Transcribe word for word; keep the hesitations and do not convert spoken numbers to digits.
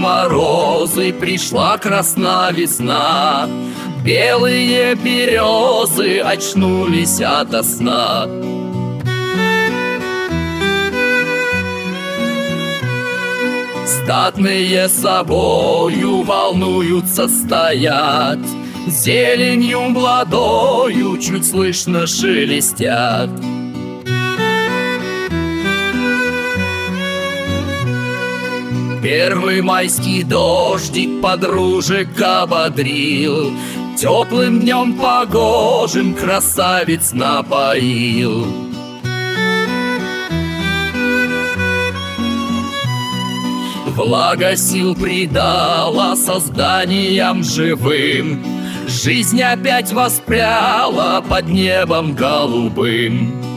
морозы, пришла красна весна. Белые березы очнулись ото сна. Статные собою волнуются, стоят, зеленью молодою чуть слышно шелестят. Первый майский дождик подружек ободрил, теплым днем погожим красавиц напоил. Влага сил придала созданиям живым, жизнь опять воспряла под небом голубым.